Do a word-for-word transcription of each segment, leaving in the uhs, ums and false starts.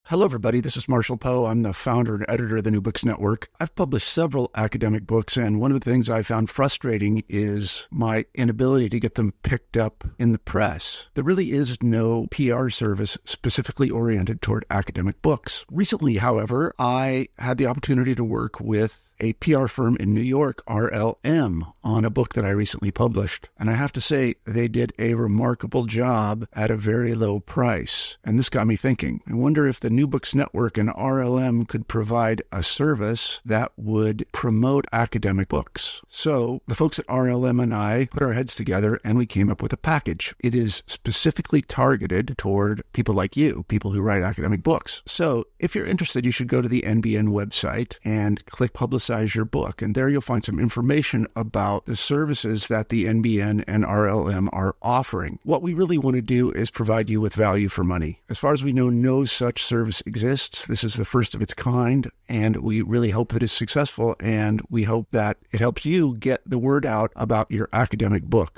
Hello, everybody. This is Marshall Poe. I'm the founder and editor of the New Books Network. I've published several academic books, and one of the things I found frustrating is my inability to get them picked up in the press. There really is no P R service specifically oriented toward academic books. Recently, however, I had the opportunity to work with a P R firm in New York, R L M, on a book that I recently published. And I have to say, they did a remarkable job at a very low price. And this got me thinking. I wonder if the New Books Network and R L M could provide a service that would promote academic books. So the folks at R L M and I put our heads together and we came up with a package. It is specifically targeted toward people like you, people who write academic books. So if you're interested, you should go to the N B N website and click Publicize your book. And there you'll find some information about the services that the N B N and R L M are offering. What we really want to do is provide you with value for money. As far as we know, no such service exists. This is the first of its kind, and we really hope that it's successful, and we hope that it helps you get the word out about your academic book.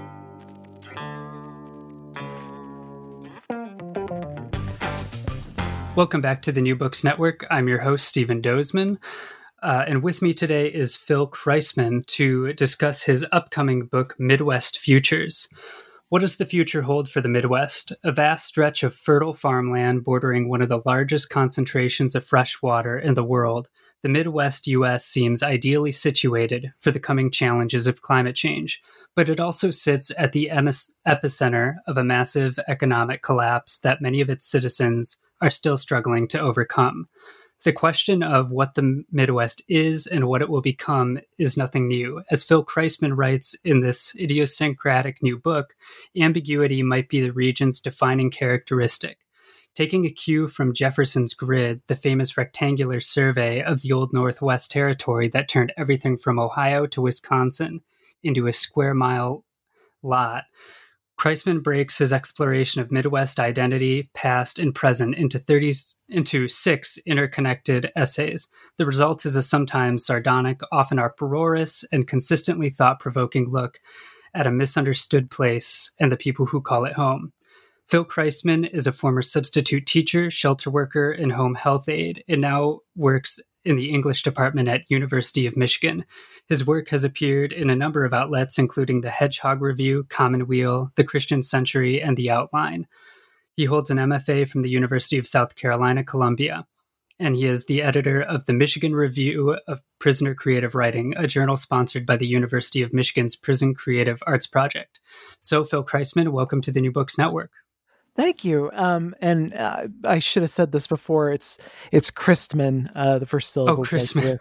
Welcome back to the New Books Network. I'm your host, Stephen Dozeman. Uh, and with me today is Phil Kreisman to discuss his upcoming book, Midwest Futures. What does the future hold for the Midwest? A vast stretch of fertile farmland bordering one of the largest concentrations of fresh water in the world, the Midwest U S seems ideally situated for the coming challenges of climate change, but it also sits at the epicenter of a massive economic collapse that many of its citizens are still struggling to overcome. The question of what the Midwest is and what it will become is nothing new. As Phil Kreisman writes in this idiosyncratic new book, ambiguity might be the region's defining characteristic. Taking a cue from Jefferson's Grid, the famous rectangular survey of the old Northwest Territory that turned everything from Ohio to Wisconsin into a square mile lot, Kreisman breaks his exploration of Midwest identity, past and present, into thirty into six interconnected essays. The result is a sometimes sardonic, often uproarious, and consistently thought-provoking look at a misunderstood place and the people who call it home. Phil Kreisman is a former substitute teacher, shelter worker, and home health aide, and now works in the English department at University of Michigan. His work has appeared in a number of outlets, including the Hedgehog Review, Commonweal, the Christian Century, and the Outline. He holds an M F A from the University of South Carolina, Columbia, and he is the editor of the Michigan Review of Prisoner Creative Writing, a journal sponsored by the University of Michigan's Prison Creative Arts Project. So, Phil Kreisman, welcome to the New Books Network. Thank you. Um, and uh, I should have said this before. It's it's Christman, uh, the first syllable. Oh, Christman.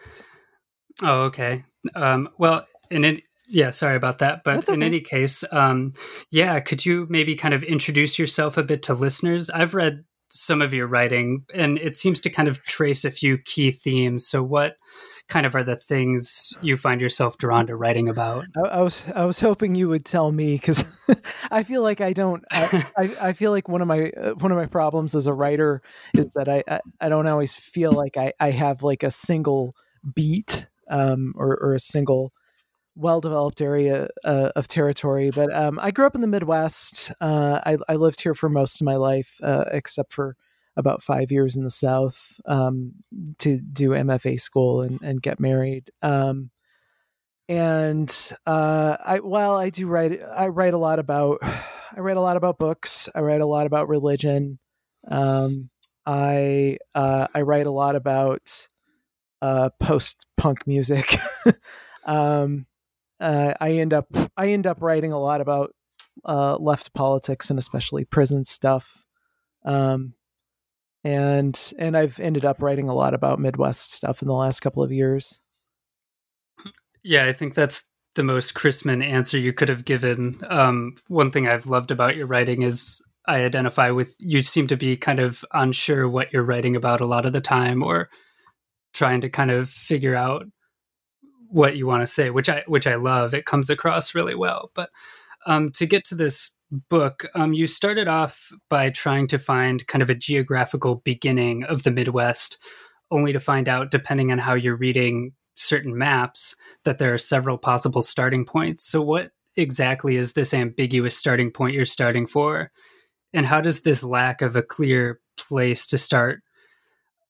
Oh, okay. Um, well, in it, yeah, sorry about that. But okay. In any case, um, yeah, could you maybe kind of introduce yourself a bit to listeners? I've read some of your writing, and it seems to kind of trace a few key themes. So what kind of are the things you find yourself drawn to writing about? I, I was I was hoping you would tell me, because I feel like I don't. I, I, I feel like one of my uh, one of my problems as a writer is that I, I, I don't always feel like I, I have like a single beat um, or or a single well-developed area uh, of territory. But um, I grew up in the Midwest. Uh, I, I lived here for most of my life, uh, except for about five years in the South um, to do M F A school and, and get married. Um, and uh, I, while I do write, I write a lot about, I write a lot about books. I write a lot about religion. Um, I, uh, I write a lot about uh, post-punk music. um, uh, I end up, I end up writing a lot about uh, left politics and especially prison stuff. Um, And and I've ended up writing a lot about Midwest stuff in the last couple of years. Yeah, I think that's the most Christman answer you could have given. Um, one thing I've loved about your writing is I identify with, you seem to be kind of unsure what you're writing about a lot of the time, or trying to kind of figure out what you want to say, which I which I love. It comes across really well. But um, to get to this book, um, you started off by trying to find kind of a geographical beginning of the Midwest, only to find out, depending on how you're reading certain maps, that there are several possible starting points. So what exactly is this ambiguous starting point you're starting for? And how does this lack of a clear place to start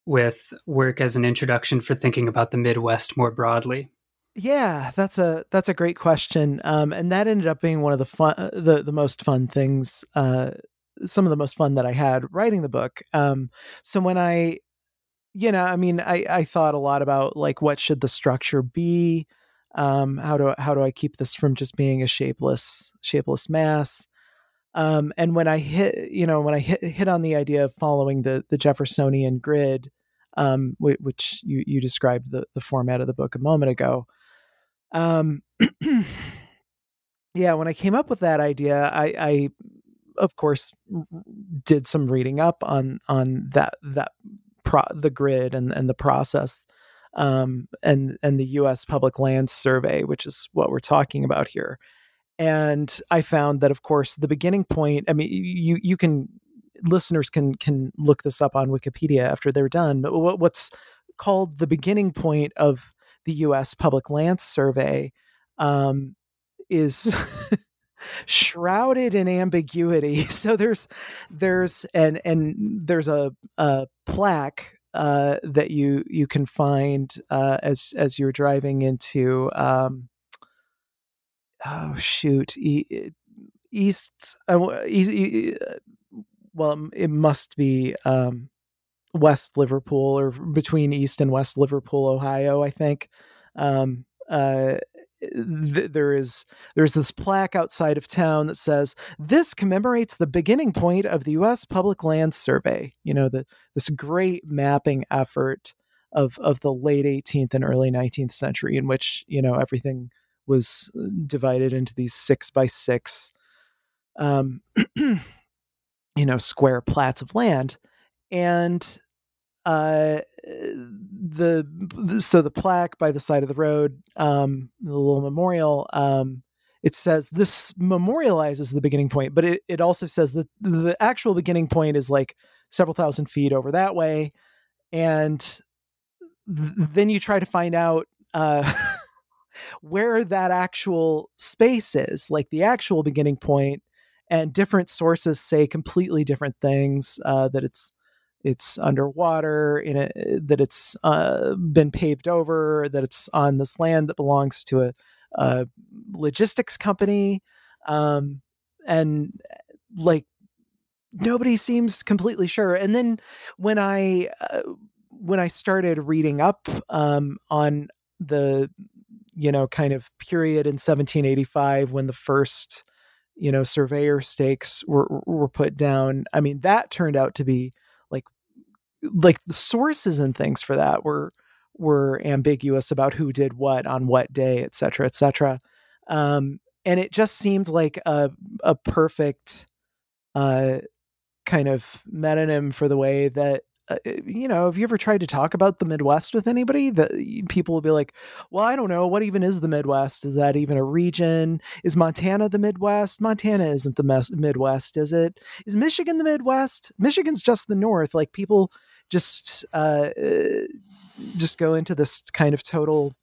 with work as an introduction for thinking about the Midwest more broadly? Yeah, that's a that's a great question, um, and that ended up being one of the fun, the the most fun things, uh, some of the most fun that I had writing the book. Um, so when I, you know, I mean, I I thought a lot about like what should the structure be, um, how do how do I keep this from just being a shapeless shapeless mass, um, and when I hit, you know, when I hit hit on the idea of following the the Jeffersonian grid, um, w- which you you described the the format of the book a moment ago. Um, yeah, when I came up with that idea, I, I of course did some reading up on on that that pro, the grid and and the process, um, and and the U S Public Lands Survey, which is what we're talking about here. And I found that, of course, the beginning point. I mean, you you can listeners can can look this up on Wikipedia after they're done. But what, what's called the beginning point of the U S Public Lands Survey um, is shrouded in ambiguity. So there's there's and and there's a, a plaque uh, that you you can find uh, as as you're driving into um, oh shoot e- east uh, east, well it must be um, West Liverpool, or between East and West Liverpool, Ohio, I think. Um, uh, th- there is there's this plaque outside of town that says this commemorates the beginning point of the U S Public Lands Survey. You know, the this great mapping effort of of the late eighteenth and early nineteenth century, in which, you know, everything was divided into these six by six, um, you know, square plats of land. And uh the, the so the plaque by the side of the road, um the little memorial, um it says this memorializes the beginning point, but it, it also says that the actual beginning point is like several thousand feet over that way. And th- then you try to find out uh where that actual space is, like the actual beginning point, and different sources say completely different things, uh, that it's it's underwater, in a, that it's uh, been paved over, that it's on this land that belongs to a, a logistics company, um, and like nobody seems completely sure. And then when I uh, when I started reading up um, on the, you know, kind of period in seventeen eighty-five when the first, you know, surveyor stakes were were put down, I mean, that turned out to be like like the sources and things for that were were ambiguous about who did what on what day, et cetera, et cetera. Um, and it just seemed like a a perfect uh, kind of metonym for the way that, uh, you know, have you ever tried to talk about the Midwest with anybody? That people will be like, well, I don't know, what even is the Midwest? Is that even a region? Is Montana the Midwest? Montana isn't the mes- Midwest, is it? Is Michigan the Midwest? Michigan's just the North. Like people just uh, just go into this kind of total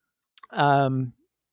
um,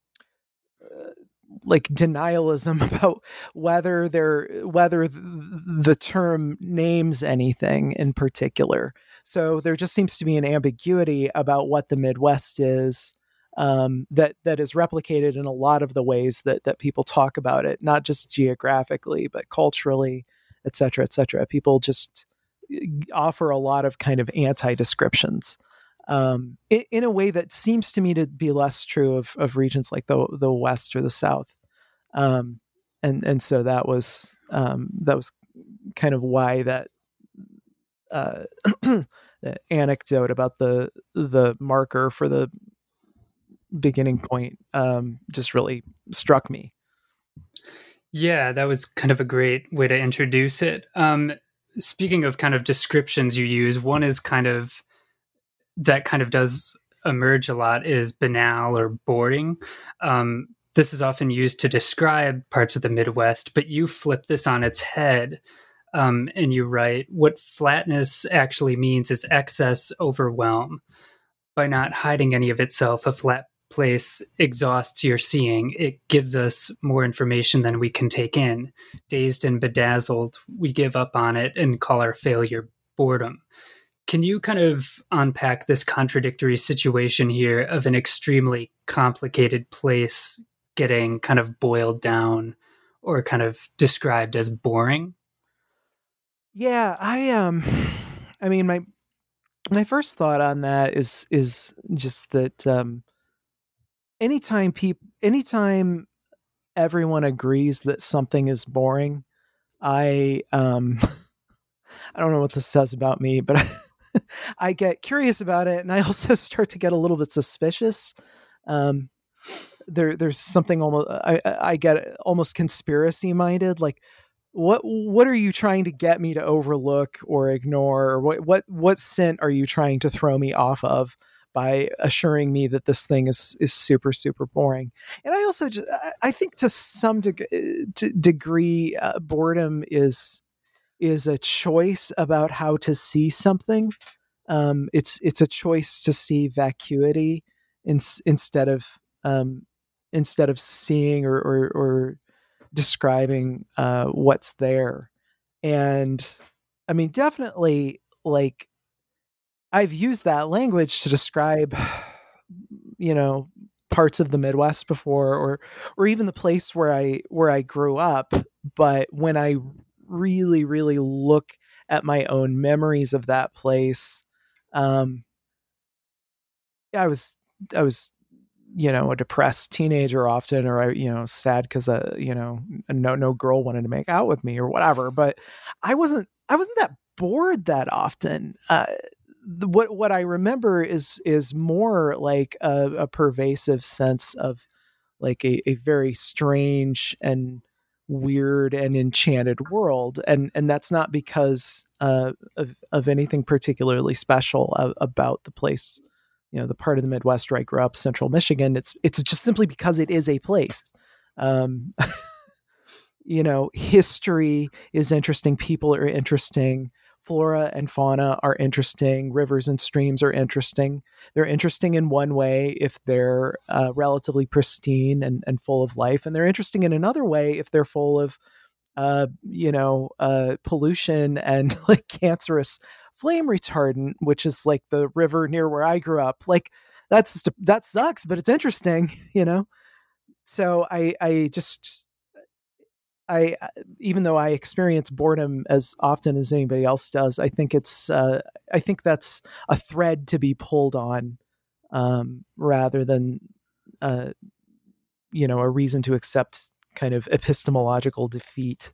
like denialism about whether they're whether the term names anything in particular. So there just seems to be an ambiguity about what the Midwest is, um, that that is replicated in a lot of the ways that that people talk about it, not just geographically but culturally, et cetera, et cetera. People just offer a lot of kind of anti-descriptions, um, in, in a way that seems to me to be less true of, of regions like the the West or the South, um, and and so that was um, that was kind of why that uh, the anecdote about the the marker for the beginning point um, just really struck me. Yeah, that was kind of a great way to introduce it. Um, speaking of kind of descriptions you use, one is kind of that kind of does emerge a lot is banal or boring. Um, this is often used to describe parts of the Midwest, but you flip this on its head, um, and you write, what flatness actually means is excess overwhelm. By not hiding any of itself, a flat place exhausts your seeing. It gives us more information than we can take in. Dazed and bedazzled, we give up on it and call our failure boredom. Can you kind of unpack this contradictory situation here of an extremely complicated place getting kind of boiled down or kind of described as boring? Yeah, I um I mean my my first thought on that is is just that um anytime people anytime everyone agrees that something is boring, I um I don't know what this says about me, but I, I get curious about it, and I also start to get a little bit suspicious. Um, there, there's something almost I, I get almost conspiracy minded. Like, what what are you trying to get me to overlook or ignore? Or what what what scent are you trying to throw me off of by assuring me that this thing is is super super boring? And I also just I think to some deg- to degree uh, boredom is is a choice about how to see something. Um, it's it's a choice to see vacuity in, instead of um, instead of seeing or or, or describing uh, what's there. And I mean, definitely, like I've used that language to describe, you know, parts of the Midwest before, or or even the place where I where I grew up. But when I really, really look at my own memories of that place, um, I was I was you know a depressed teenager often, or I you know sad because uh you know no no girl wanted to make out with me or whatever. But I wasn't I wasn't that bored that often. Uh, the, what what I remember is is more like a, a pervasive sense of like a, a very strange and weird and enchanted world, and and that's not because uh, of of anything particularly special uh, about the place, you know, the part of the Midwest where I grew up, Central Michigan. It's it's just simply because it is a place. Um, you know, history is interesting, people are interesting, flora and fauna are interesting, rivers and streams are interesting. They're interesting in one way if they're uh, relatively pristine and, and full of life, and they're interesting in another way if they're full of, uh, you know, uh, pollution and like cancerous flame retardant, which is like the river near where I grew up. Like that's just, that sucks, but it's interesting, you know. So I I just I, even though I experience boredom as often as anybody else does, I think it's, uh, I think that's a thread to be pulled on, um, rather than, uh, you know, a reason to accept kind of epistemological defeat.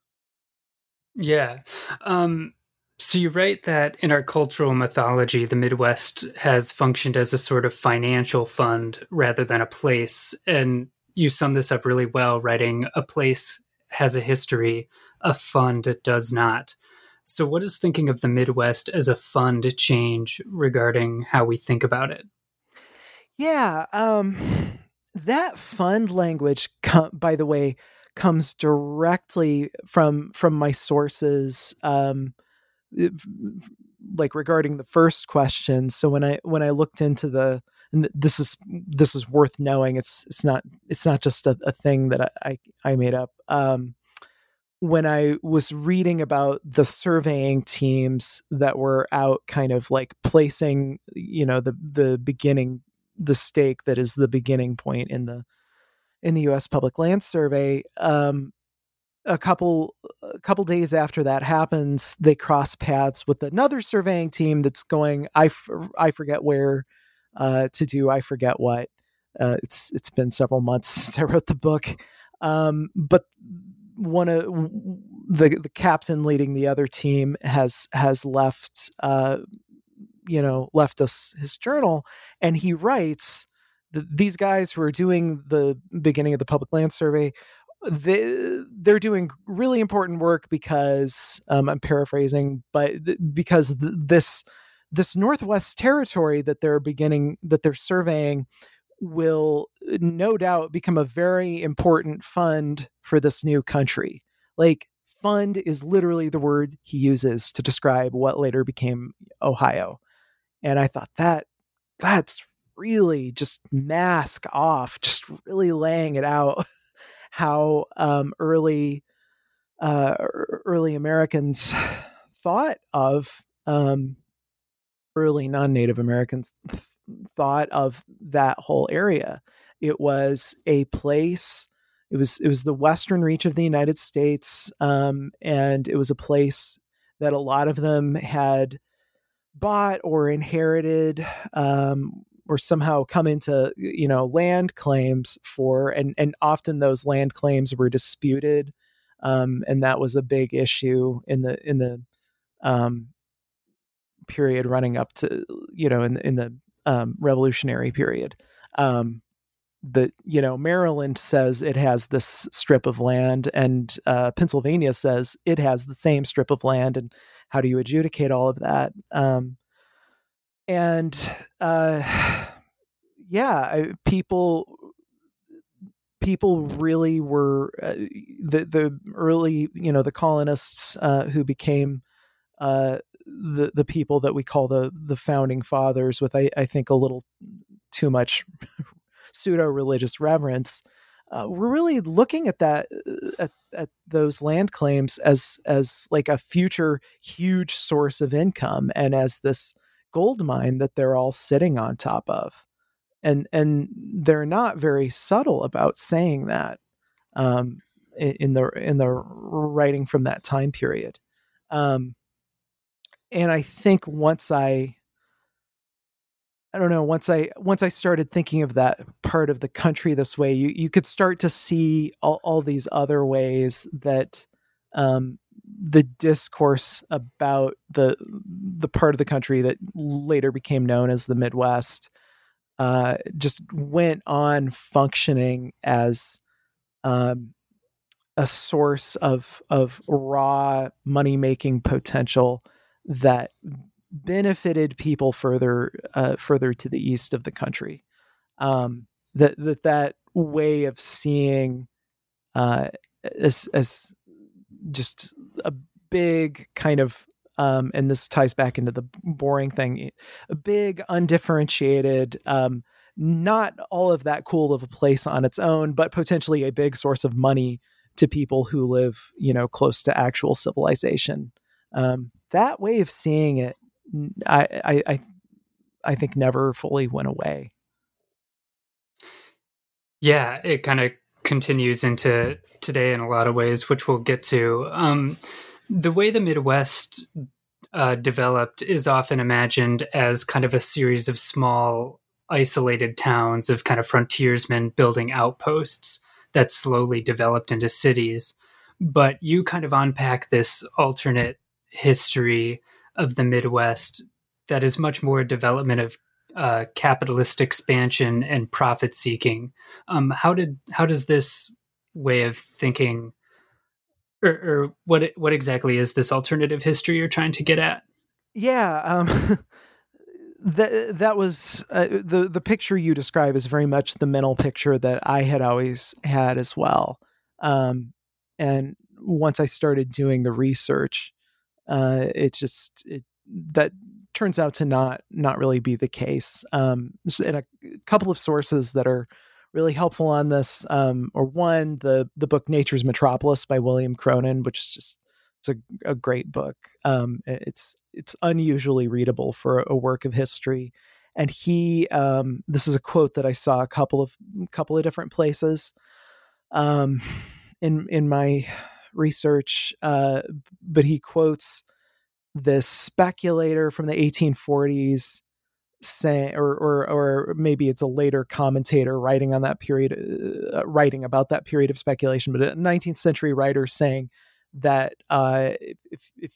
Yeah. Um, so you write that in our cultural mythology, the Midwest has functioned as a sort of financial fund rather than a place. And you sum this up really well, writing a place has a history, a fund does not. So what does thinking of the Midwest as a fund change regarding how we think about it? Yeah, um, that fund language, com- by the way, comes directly from from my sources, um, it- like regarding the first question. So when I when I looked into the, and this is this is worth knowing. It's it's not it's not just a, a thing that I I, I made up. Um, when I was reading about the surveying teams that were out kind of like placing, you know, the the beginning, the stake that is the beginning point in the in the U S Public Land Survey, um, a couple a couple days after that happens, they cross paths with another surveying team that's going, I, f- I forget where, uh, to do I forget what. Uh, it's it's been several months since I wrote the book, um, but one of the the captain leading the other team has has left uh, you know left us his journal, and he writes that these guys who are doing the beginning of the public land survey, they, they're doing really important work because, um, I'm paraphrasing, but th- because th- this this Northwest territory that they're beginning that they're surveying will no doubt become a very important fund for this new country. Like, fund is literally the word he uses to describe what later became Ohio. And I thought that that's really just mask off, just really laying it out how um, early uh, early Americans thought of um, early non-Native Americans th- thought of that whole area. It was a place. It was it was the western reach of the United States, um, and it was a place that a lot of them had bought or inherited, um, or somehow come into, you know, land claims for, and and often those land claims were disputed, um, and that was a big issue in the in the um, period running up to, you know, in in the um, Revolutionary period. Um, the you know Maryland says it has this strip of land, and uh, Pennsylvania says it has the same strip of land, and how do you adjudicate all of that? Um, and uh, yeah, I, people people really were uh, the the early you know the colonists uh, who became uh, the the people that we call the the founding fathers, with I, I think a little too much pseudo religious reverence. Uh, we're really looking at that at, at those land claims as as like a future huge source of income, and as this gold mine that they're all sitting on top of, and and they're not very subtle about saying that um, in, in the in the writing from that time period. Um, and I think once I I don't know, once I once I started thinking of that part of the country this way, you you could start to see all, all these other ways that um, the discourse about the the part of the country that later became known as the Midwest uh, just went on functioning as um, a source of of raw money making potential that benefited people further uh, further to the east of the country. Um, that that that way of seeing uh, as as just a big kind of um, and this ties back into the boring thing, a big undifferentiated, um, not all of that cool of a place on its own, but potentially a big source of money to people who live, you know, close to actual civilization. Um, that way of seeing it, I, I, I, I think never fully went away. Yeah, it kind of continues into today in a lot of ways, which we'll get to. Um, the way the Midwest uh, developed is often imagined as kind of a series of small, isolated towns of kind of frontiersmen building outposts that slowly developed into cities. But you kind of unpack this alternate history of the Midwest that is much more a development of uh, capitalist expansion and profit seeking. Um, how did how does this way of thinking, or, or what what exactly is this alternative history you're trying to get at? Yeah, um, that that was uh, the the picture you describe is very much the mental picture that I had always had as well. Um, and once I started doing the research, uh, it just it, that turns out to not not really be the case. Um, and a couple of sources that are really helpful on this, um, or one, the the book Nature's Metropolis by William Cronin, which is just it's a, a great book. Um, it's it's unusually readable for a work of history. And he, um, this is a quote that I saw a couple of couple of different places um, in in my research, uh, but he quotes this speculator from the eighteen forties saying, or or or maybe it's a later commentator writing on that period, uh, writing about that period of speculation, but a nineteenth century writer saying that uh, if, if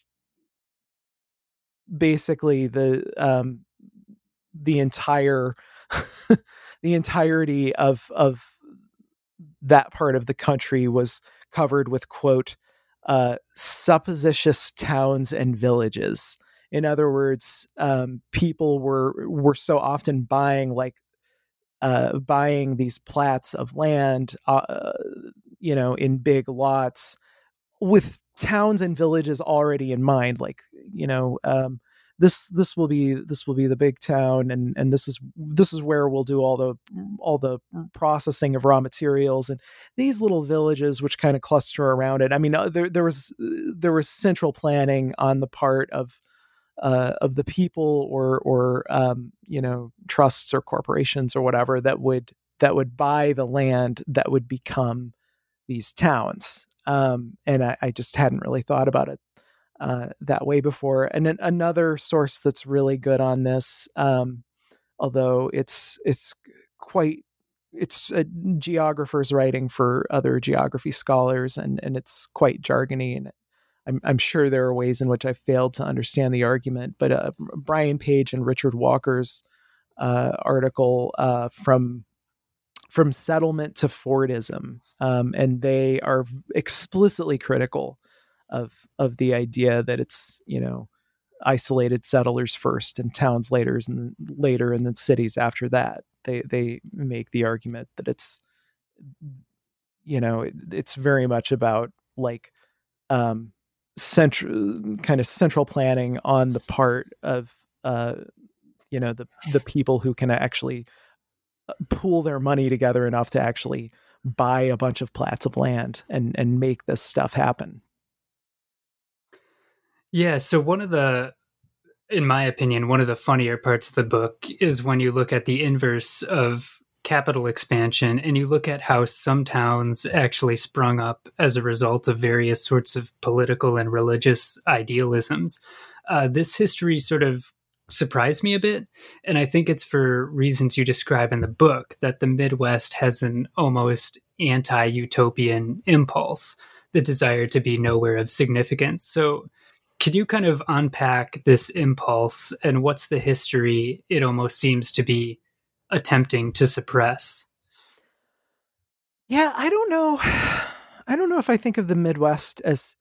basically the um, the entire the entirety of of that part of the country was covered with, quote, uh, supposititious towns and villages. In other words, um, people were were so often buying like uh, buying these plats of land, uh, you know, in big lots with towns and villages already in mind. Like, you know, um, this this will be this will be the big town, and and this is this is where we'll do all the all the processing of raw materials, and these little villages which kind of cluster around it. I mean, there there was there was central planning on the part of uh, of the people or or um, you know, trusts or corporations or whatever that would that would buy the land that would become these towns. Um, and I, I just hadn't really thought about it uh, that way before. And then another source that's really good on this, um, although it's it's quite it's a geographer's writing for other geography scholars, and and it's quite jargony, and I'm I'm sure there are ways in which I failed to understand the argument. But uh, Brian Page and Richard Walker's uh, article uh, from from settlement to Fordism, um, and they are explicitly critical of of the idea that it's, you know, isolated settlers first and towns later, and later, and then cities after that. They they make the argument that it's, you know, it, it's very much about like um, central kind of central planning on the part of uh, you know, the the people who can actually pool their money together enough to actually buy a bunch of plats of land and and make this stuff happen. Yeah, so one of the, in my opinion, one of the funnier parts of the book is when you look at the inverse of capital expansion and you look at how some towns actually sprung up as a result of various sorts of political and religious idealisms. Uh, this history sort of surprised me a bit, and I think it's for reasons you describe in the book, that the Midwest has an almost anti-utopian impulse, the desire to be nowhere of significance. So could you kind of unpack this impulse and what's the history it almost seems to be attempting to suppress? Yeah, I don't know. I don't know if I think of the Midwest as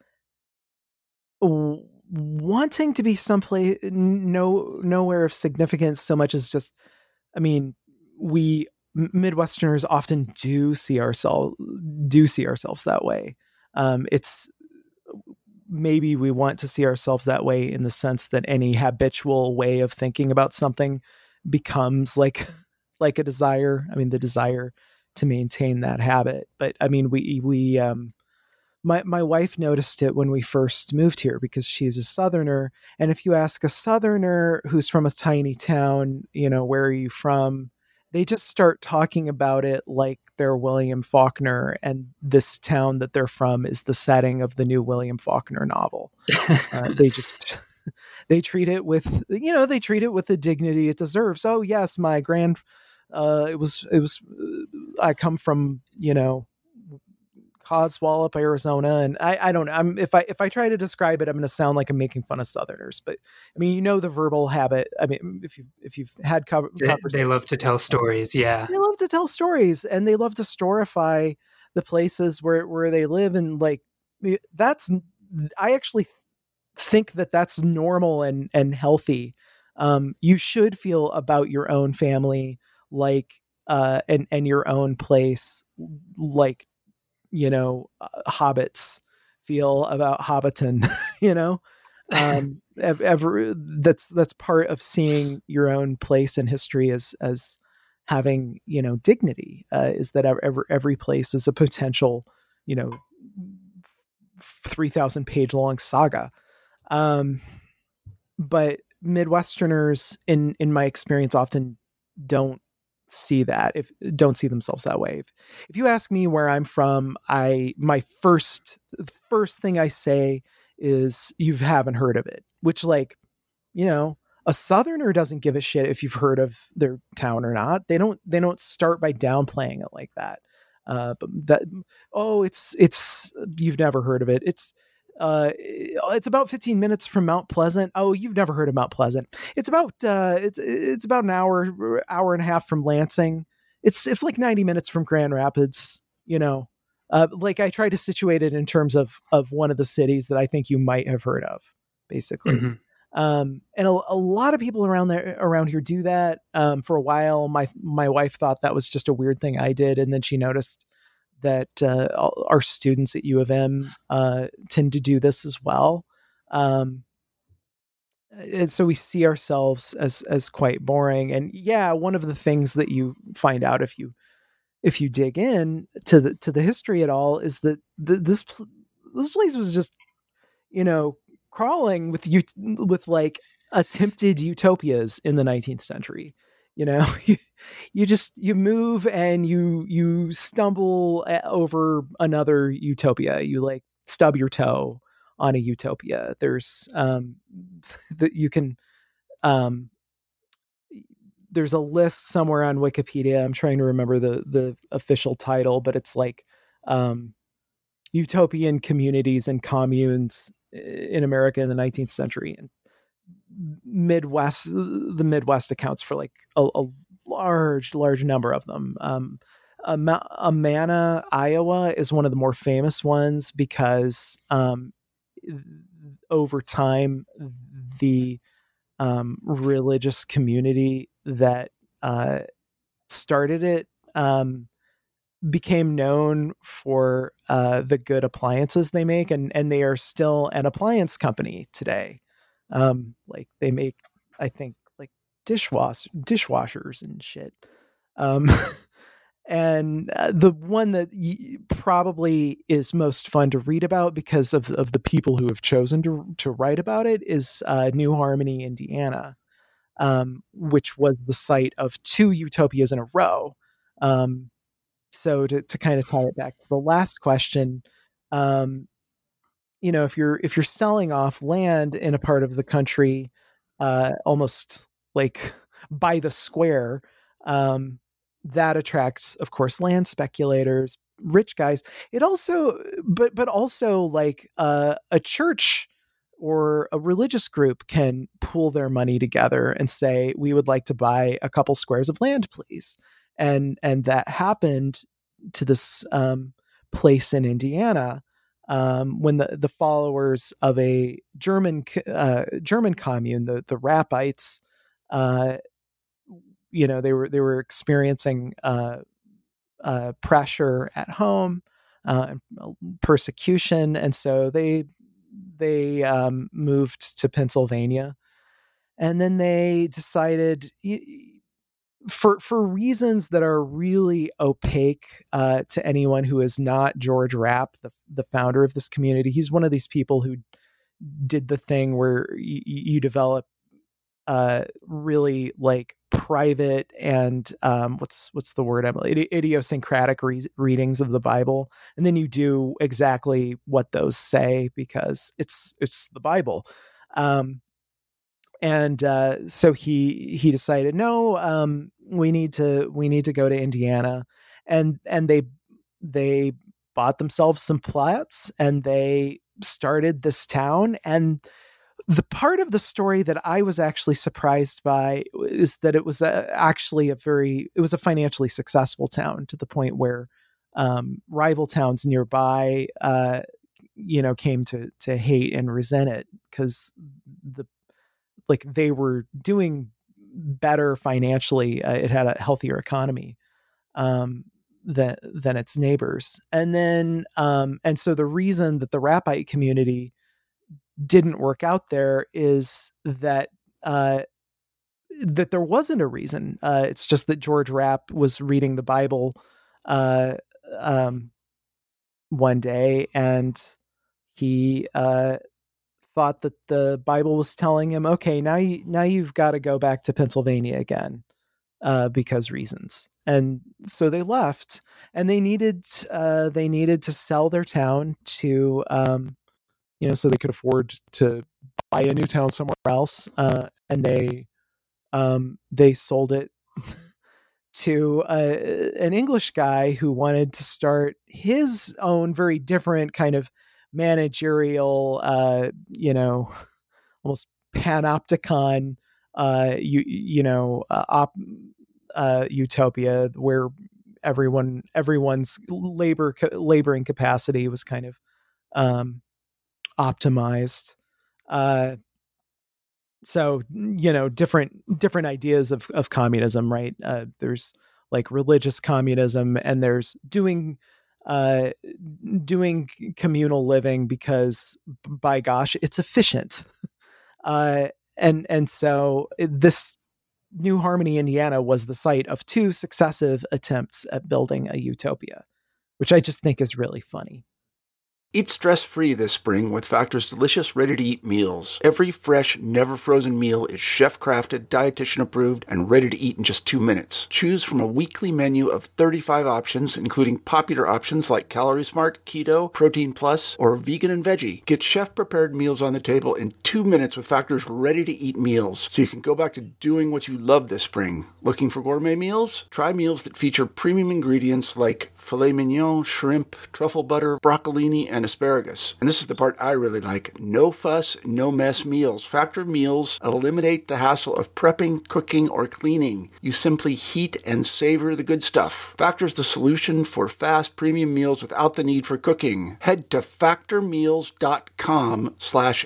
w- wanting to be someplace no nowhere of significance so much as just, I mean, we Midwesterners often do see ourselves do see ourselves that way. Um, it's maybe we want to see ourselves that way in the sense that any habitual way of thinking about something becomes like like a desire. I mean, the desire to maintain that habit. But I mean, we we um, my my wife noticed it when we first moved here because she's a Southerner. And if you ask a Southerner who's from a tiny town, you know, where are you from? They just start talking about it like they're William Faulkner, and this town that they're from is the setting of the new William Faulkner novel. Uh, they just they treat it with, you know, they treat it with the dignity it deserves. Oh yes, my grand, uh, it was it was. Uh, I come from, you know, Codswallop, Arizona, and I, I don't know. I'm if I if I try to describe it, I'm going to sound like I'm making fun of Southerners. But I mean, you know, the verbal habit. I mean, if you if you've had co- they, they love to tell stories. Yeah, they love to tell stories, and they love to storify the places where where they live, and like that's. I actually think that that's normal and and healthy. Um, you should feel about your own family like uh, and and your own place like, you know, uh, hobbits feel about Hobbiton, you know, um, ever that's, that's part of seeing your own place in history as, as having, you know, dignity, uh, is that every, every place is a potential, you know, three thousand page long saga. Um, but Midwesterners in, in my experience often don't see that, if don't see themselves that way. If, if you ask me where I'm from, I my first first thing I say is you haven't heard of it, which, like, you know, a Southerner doesn't give a shit if you've heard of their town or not. They don't they don't start by downplaying it like that. Uh, but that oh, it's it's you've never heard of it. It's Uh, it's about fifteen minutes from Mount Pleasant. Oh, you've never heard of Mount Pleasant. It's about uh, it's it's about an hour hour and a half from Lansing. It's it's like ninety minutes from Grand Rapids. You know, uh, like I try to situate it in terms of of one of the cities that I think you might have heard of, basically. Mm-hmm. Um, and a, a lot of people around there around here do that. Um, for a while, my my wife thought that was just a weird thing I did, and then she noticed that uh, our students at U of M uh, tend to do this as well. Um, and so we see ourselves as as quite boring. And yeah, one of the things that you find out if you if you dig in to the to the history at all is that the, this this place was just, you know, crawling with you with like attempted utopias in the nineteenth century. You know, you, you just you move and you you stumble over another utopia. You like stub your toe on a utopia. There's um that you can um there's a list somewhere on Wikipedia. I'm trying to remember the the official title, but it's like um utopian communities and communes in America in the nineteenth century. And Midwest, the Midwest accounts for like a, a large, large number of them. Um, Am- Amana, Iowa is one of the more famous ones because um, over time, the um, religious community that uh, started it um, became known for uh, the good appliances they make, and and they are still an appliance company today. Um, like they make, I think, like dishwash dishwashers and shit. Um, and uh, the one that y- probably is most fun to read about because of of the people who have chosen to to write about it is uh, New Harmony, Indiana, um, which was the site of two utopias in a row. Um, so to, to kind of tie it back to the last question, um, you know, if you're if you're selling off land in a part of the country, uh, almost like by the square, um, that attracts, of course, land speculators, rich guys. It also, but but also like uh, a church or a religious group can pool their money together and say, we would like to buy a couple squares of land, please. And and that happened to this um, place in Indiana um, when the, the followers of a German uh, German commune, the the Rappites, uh, you know, they were they were experiencing uh, uh, pressure at home, uh, persecution, and so they they um, moved to Pennsylvania, and then they decided. For for reasons that are really opaque uh, to anyone who is not George Rapp, the the founder of this community. He's one of these people who did the thing where you, you develop uh, really like private and um, what's what's the word, Emily? Idiosyncratic re- readings of the Bible, and then you do exactly what those say because it's it's the Bible. Um, and uh, so he he decided, no, um, we need to we need to go to Indiana, and and they they bought themselves some plots and they started this town. And the part of the story that I was actually surprised by is that it was a, actually a very it was a financially successful town, to the point where um, rival towns nearby, uh, you know, came to to hate and resent it because the like they were doing better financially. Uh, it had a healthier economy um, than than its neighbors. And then um, and so the reason that the Rappite community didn't work out there is that uh, that there wasn't a reason. Uh, it's just that George Rapp was reading the Bible uh, um, one day, and he uh, thought that the Bible was telling him, okay, now you now you've got to go back to Pennsylvania again uh, because reasons. And so they left, and they needed uh, they needed to sell their town to um, you know so they could afford to buy a new town somewhere else, uh, and they um, they sold it to uh, an English guy who wanted to start his own very different kind of managerial, uh, you know, almost panopticon, uh, you you know, uh, op, uh, utopia where everyone everyone's labor laboring capacity was kind of um, optimized. Uh, so you know, different different ideas of of communism, right? Uh, there's like religious communism, and there's doing uh, doing communal living because, by gosh, it's efficient. Uh, and and so this New Harmony, Indiana, was the site of two successive attempts at building a utopia, which I just think is really funny. Eat stress-free this spring with Factor's delicious ready-to-eat meals. Every fresh, never-frozen meal is chef-crafted, dietitian-approved, and ready to eat in just two minutes. Choose from a weekly menu of thirty-five options, including popular options like Calorie Smart, Keto, Protein Plus, or Vegan and Veggie. Get chef-prepared meals on the table in two minutes with Factor's ready-to-eat meals, so you can go back to doing what you love this spring. Looking for gourmet meals? Try meals that feature premium ingredients like filet mignon, shrimp, truffle butter, broccolini, and asparagus. And this is the part I really like. No fuss, no mess meals. Factor meals eliminate the hassle of prepping, cooking, or cleaning. You simply heat and savor the good stuff. Factor's the solution for fast premium meals without the need for cooking. Head to factormeals.com slash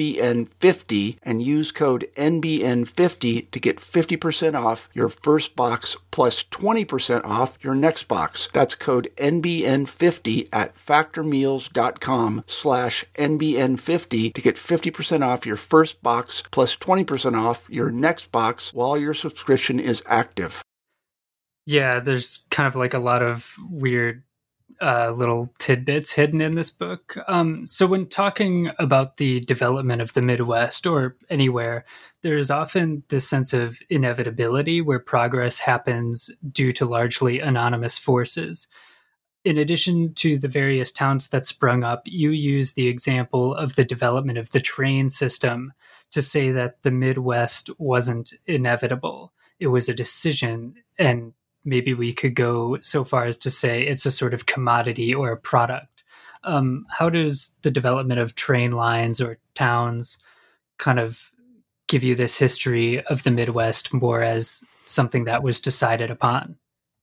NBN50 and use code N B N fifty to get fifty percent off your first box plus twenty percent off your next box. That's code N B N fifty at factormeals.com slash N B N fifty to get fifty percent off your first box plus twenty percent off your next box while your subscription is active. Yeah, there's kind of like a lot of weird uh, little tidbits hidden in this book. Um, so when talking about the development of the Midwest or anywhere, there is often this sense of inevitability where progress happens due to largely anonymous forces. In addition to the various towns that sprung up, you use the example of the development of the train system to say that the Midwest wasn't inevitable. It was a decision, and maybe we could go so far as to say it's a sort of commodity or a product. Um, how does the development of train lines or towns kind of give you this history of the Midwest more as something that was decided upon?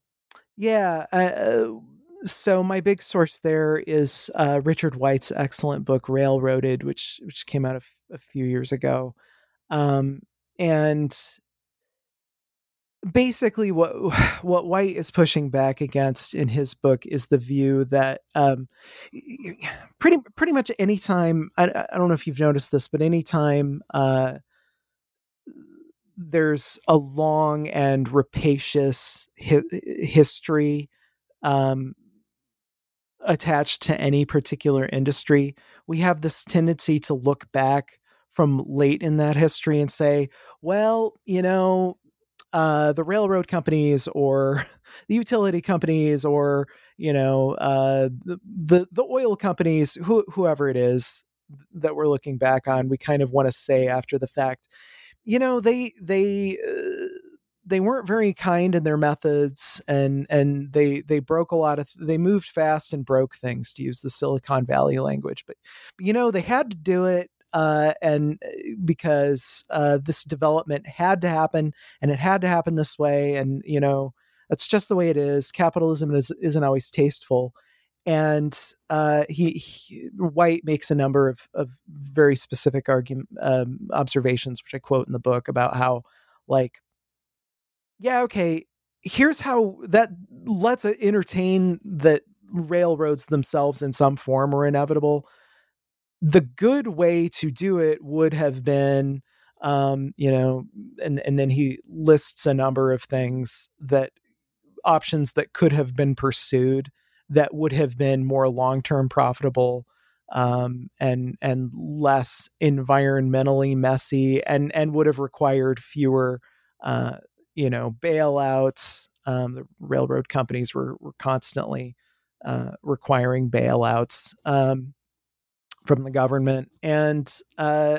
Yeah, uh, so my big source there is uh, Richard White's excellent book Railroaded, which which came out a, f- a few years ago, um, and basically what what White is pushing back against in his book is the view that um, pretty pretty much anytime I, I don't know if you've noticed this, but anytime uh, there's a long and rapacious hi- history um, attached to any particular industry, we have this tendency to look back from late in that history and say, well, you know, uh, the railroad companies or the utility companies or, you know, uh, the, the, the oil companies, who, whoever it is that we're looking back on, we kind of want to say after the fact, you know, they, they, uh, they weren't very kind in their methods, and and they they broke a lot of they moved fast and broke things, to use the Silicon Valley language. But you know, they had to do it, uh, and because uh, this development had to happen, and it had to happen this way, and you know, that's just the way it is. Capitalism is, isn't always tasteful. And uh, he, he White makes a number of of very specific argument um, observations, which I quote in the book, about how, like, yeah, okay, here's how that let's entertain that railroads themselves in some form are inevitable. The good way to do it would have been, um, you know, and, and then he lists a number of things, that options that could have been pursued that would have been more long-term profitable, um, and and less environmentally messy, and and would have required fewer uh, you know, bailouts. Um, the railroad companies were were constantly uh, requiring bailouts um, from the government, and uh,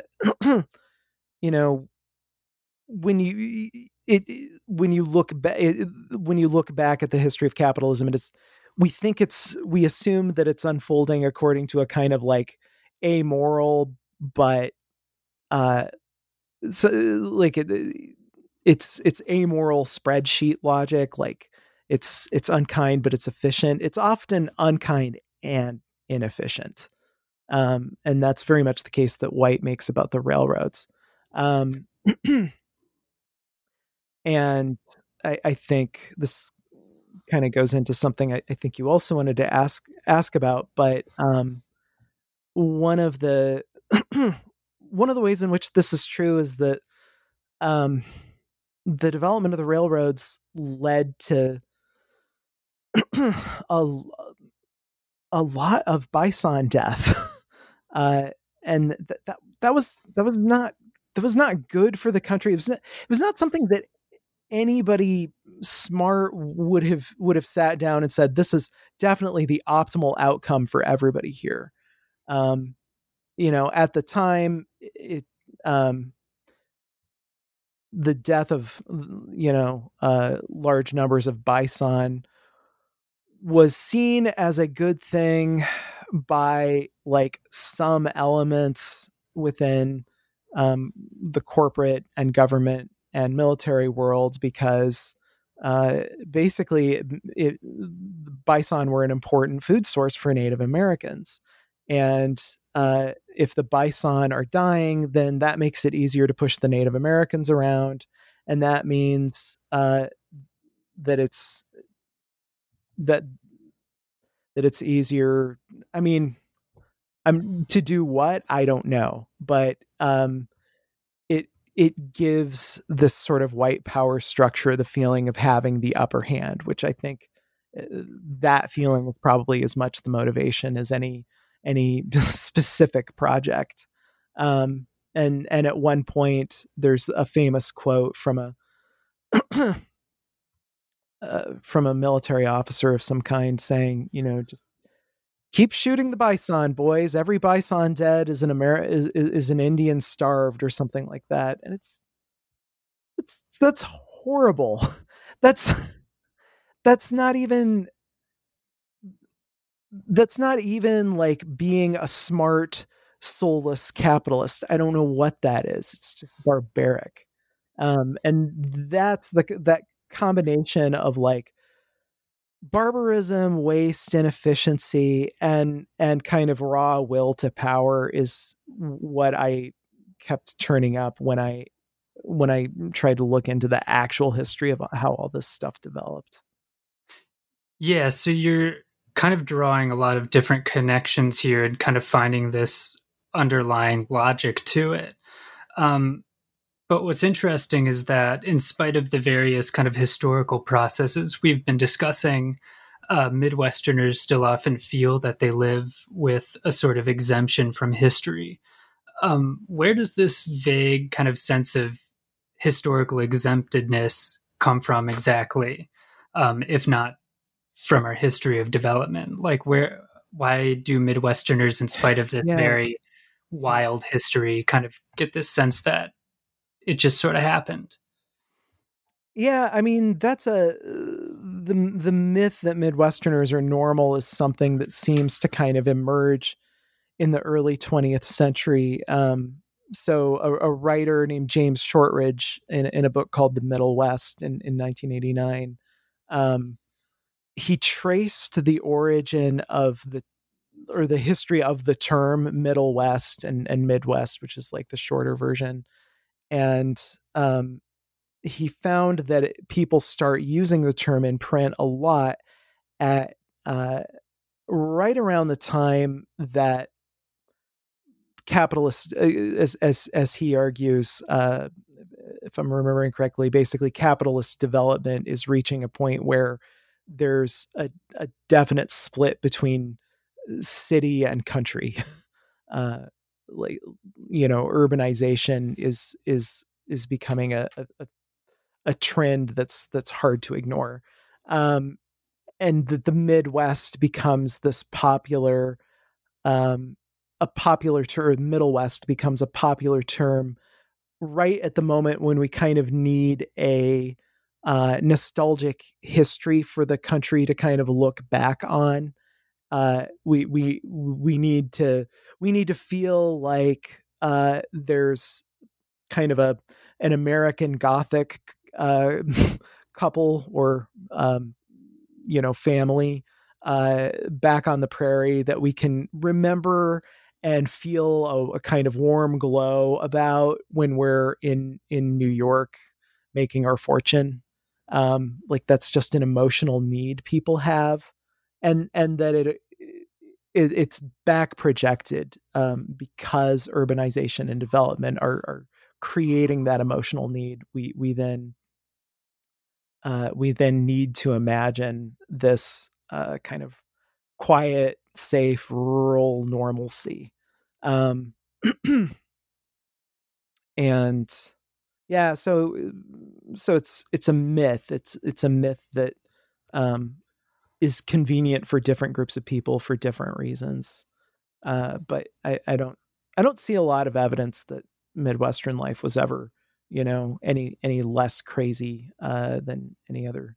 you know, when you it, it when you look back when you look back at the history of capitalism, it is we think it's we assume that it's unfolding according to a kind of like amoral, but uh, so like it, it's it's amoral spreadsheet logic. Like it's it's unkind, but it's efficient. It's often unkind and inefficient, um, and that's very much the case that White makes about the railroads. Um, and I, I think this kind of goes into something I, I think you also wanted to ask ask about, but um, one of the one of the ways in which this is true is that um, the development of the railroads led to a, a lot of bison death, uh, and th- that that was that was not that was not good for the country. It was not, it was not something that anybody smart would have would have sat down and said, this is definitely the optimal outcome for everybody here. Um, you know, at the time, it um, the death of, you know, uh, large numbers of bison was seen as a good thing by like some elements within um, the corporate and government and military worlds, because uh, basically it, it, bison were an important food source for Native Americans. And uh, if the bison are dying, then that makes it easier to push the Native Americans around. And that means uh, that it's that that it's easier. I mean, I'm to do what? I don't know, but um, it it gives this sort of white power structure the feeling of having the upper hand, which I think uh, that feeling is probably as much the motivation as any any specific project. Um, and and at one point, there's a famous quote from a uh, from a military officer of some kind saying, you know, just keep shooting the bison, boys. Every bison dead is an Ameri- is, is an Indian starved, or something like that. And it's it's that's horrible. That's that's not even that's not even like being a smart, soulless capitalist. I don't know what that is. It's just barbaric. Um, and that's the that combination of like barbarism, waste, inefficiency, and and kind of raw will to power is what I kept turning up when I when I tried to look into the actual history of how all this stuff developed. Yeah, so you're kind of drawing a lot of different connections here and kind of finding this underlying logic to it. Um, but what's interesting is that in spite of the various kind of historical processes we've been discussing, uh, Midwesterners still often feel that they live with a sort of exemption from history. Um, where does this vague kind of sense of historical exemptedness come from exactly, um, if not from our history of development? Like, where, why do Midwesterners, in spite of this Yeah. very wild history, kind of get this sense that it just sort of happened? Yeah, I mean that's a the the myth that Midwesterners are normal is something that seems to kind of emerge in the early twentieth century. Um, so a, a writer named James Shortridge in, in a book called The Middle West in, in nineteen eighty-nine, um, he traced the origin of the or the history of the term Middle West and, and Midwest, which is like the shorter version. And um, he found that it, people start using the term in print a lot at uh, right around the time that capitalists, uh, as as as he argues, uh, if I'm remembering correctly, basically capitalist development is reaching a point where there's a, a definite split between city and country. Uh, like you know, urbanization is is is becoming a a, a trend that's that's hard to ignore, um, and the, the Midwest becomes this popular um, a popular term. Middle West becomes a popular term right at the moment when we kind of need a uh, nostalgic history for the country to kind of look back on. Uh, we we we need to we need to feel like uh, there's kind of a an American Gothic uh, couple or um, you know family uh, back on the prairie that we can remember and feel a, a kind of warm glow about when we're in in New York making our fortune. Um, like that's just an emotional need people have, and and that it, it it's back projected um, because urbanization and development are, are creating that emotional need. We we then uh, we then need to imagine this uh, kind of quiet safe, rural normalcy. Um, and yeah, so so it's it's a myth. It's it's a myth that um, is convenient for different groups of people for different reasons. Uh, but I, I don't I don't see a lot of evidence that Midwestern life was ever, you know, any any less crazy uh, than any other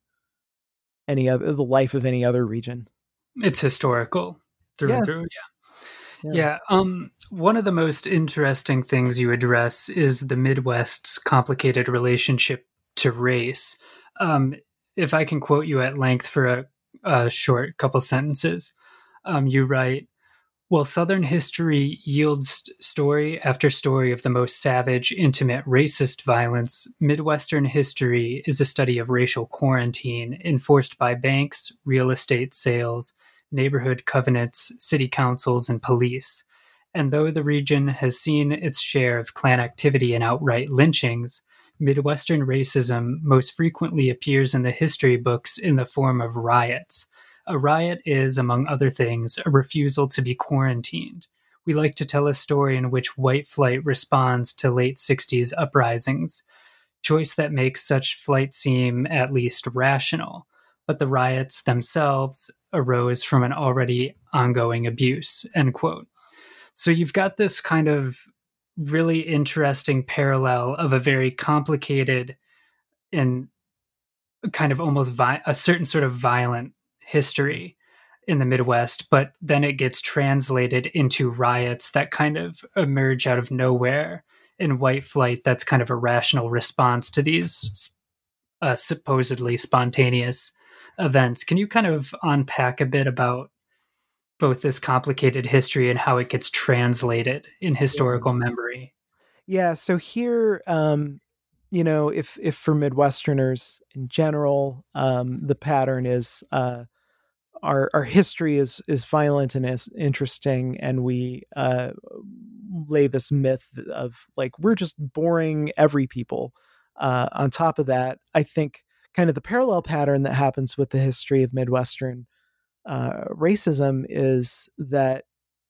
any other the life of any other region. It's historical through Yeah. and through. Yeah. Yeah. Yeah. Um, one of the most interesting things you address is the Midwest's complicated relationship to race. Um, if I can quote you at length for a, a short couple sentences, um, you write, "While Southern history yields story after story of the most savage, intimate, racist violence, Midwestern history is a study of racial quarantine enforced by banks, real estate sales, neighborhood covenants, city councils, and police. And though the region has seen its share of Klan activity and outright lynchings, Midwestern racism most frequently appears in the history books in the form of riots. A riot is, among other things, a refusal to be quarantined. We like to tell a story in which white flight responds to late sixties uprisings, choice that makes such flight seem at least rational. But the riots themselves arose from an already ongoing abuse," end quote. So you've got this kind of really interesting parallel of a very complicated and kind of almost vi- a certain sort of violent history in the Midwest, but then it gets translated into riots that kind of emerge out of nowhere in white flight. That's kind of a rational response to these uh, supposedly spontaneous events. Can you kind of unpack a bit about both this complicated history and how it gets translated in historical memory? Yeah. So here, um, you know, if if for Midwesterners in general, um, the pattern is uh, our our history is is violent and is interesting, and we uh, lay this myth of like we're just boring every people. Uh, on top of that, I think kind of the parallel pattern that happens with the history of Midwestern uh, racism is that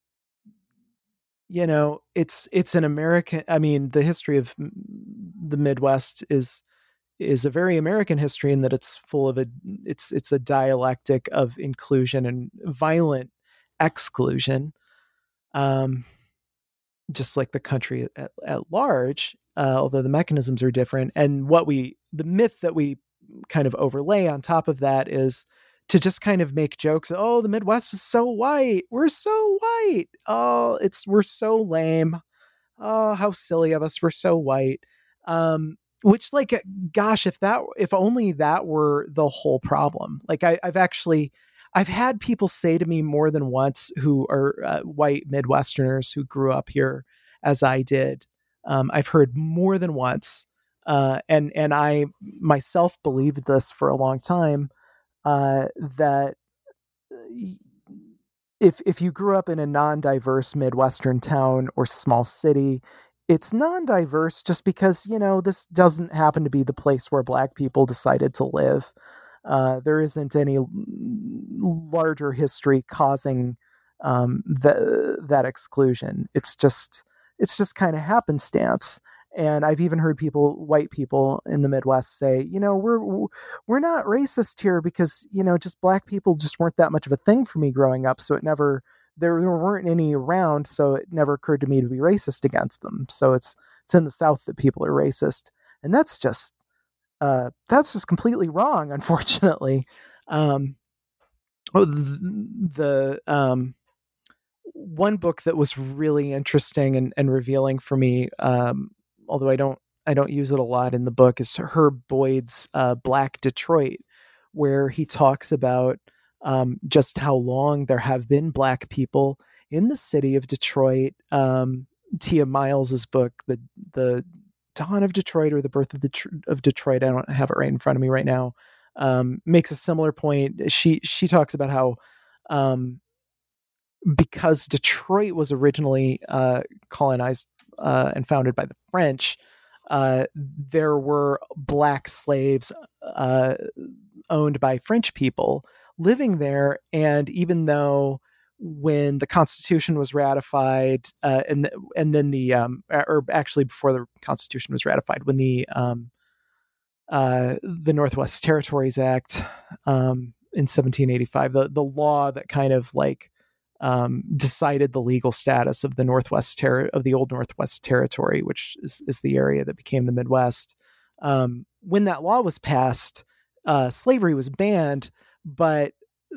you know it's it's an American. I mean, the history of the Midwest is is a very American history in that it's full of a it's it's a dialectic of inclusion and violent exclusion, um, just like the country at, at large. Uh, although the mechanisms are different, and what we the myth that we kind of overlay on top of that is to just kind of make jokes. Oh, the Midwest is so white. We're so white. Oh, it's we're so lame. Oh, how silly of us. We're so white. Um, which like, gosh, if that, if only that were the whole problem. Like I, I've actually, I've had people say to me more than once who are uh, white Midwesterners who grew up here as I did. Um, I've heard more than once. Uh, and, and I myself believed this for a long time, uh, that if if you grew up in a non-diverse Midwestern town or small city, it's non-diverse just because, you know, this doesn't happen to be the place where Black people decided to live. Uh, there isn't any larger history causing um, the, that exclusion. It's just it's just kind of happenstance. And I've even heard people, white people in the Midwest, say, you know, we're we're not racist here because, you know, just Black people just weren't that much of a thing for me growing up. So it never there, there weren't any around. So it never occurred to me to be racist against them. So it's it's in the South that people are racist, and that's just uh, that's just completely wrong, unfortunately. Um, oh, the, the um, one book that was really interesting and, and revealing for me, um, although I don't I don't use it a lot in the book, is Herb Boyd's uh, Black Detroit, where he talks about um, just how long there have been Black people in the city of Detroit. Um, Tia Miles's book, the the Dawn of Detroit or the Birth of, the, of Detroit, I don't have it right in front of me right now, um, makes a similar point. She she talks about how um, because Detroit was originally uh, colonized uh, and founded by the French, uh, there were Black slaves uh, owned by French people living there. And even though when the Constitution was ratified, uh, and the, and then the um, or actually before the Constitution was ratified, when the um, uh, the Northwest Territories Act um, in seventeen eighty-five, the the law that kind of like um, decided the legal status of the Northwest Ter- of the old Northwest Territory, which is, is the area that became the Midwest. Um, when that law was passed, uh, slavery was banned, but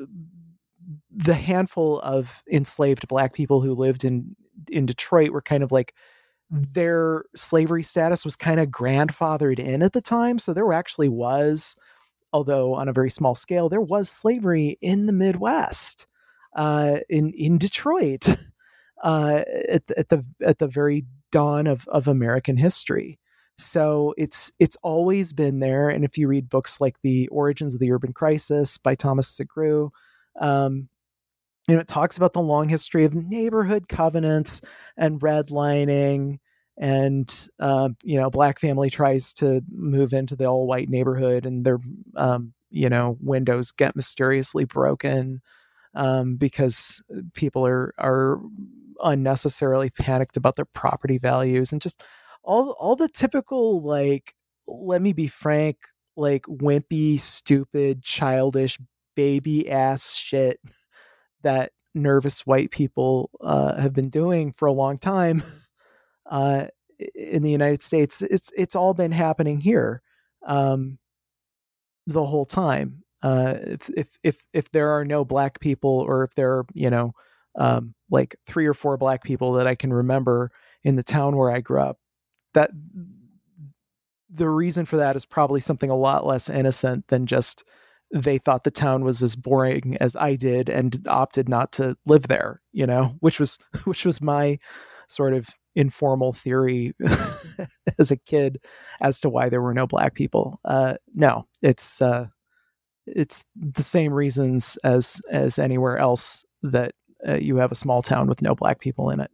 the handful of enslaved Black people who lived in, in Detroit were kind of like, their slavery status was kind of grandfathered in at the time. So there actually was, although on a very small scale, there was slavery in the Midwest, uh, in, in Detroit, uh, at, at the, at the very dawn of, of American history. So it's, it's always been there. And if you read books like The Origins of the Urban Crisis by Thomas Segru, um, you know, it talks about the long history of neighborhood covenants and redlining, and uh, you know, Black family tries to move into the all white neighborhood, and their um, you know, windows get mysteriously broken um, because people are are unnecessarily panicked about their property values, and just all all the typical, like, let me be frank, like wimpy, stupid, childish, baby ass shit that nervous white people uh, have been doing for a long time uh, in the United States. It's it's all been happening here um, the whole time. Uh, if, if if if there are no Black people, or if there are, you know, um, like three or four Black people that I can remember in the town where I grew up, that the reason for that is probably something a lot less innocent than just they thought the town was as boring as I did and opted not to live there, you know, which was, which was my sort of informal theory as a kid as to why there were no Black people. Uh, no, it's, uh, it's the same reasons as, as anywhere else that uh, you have a small town with no Black people in it.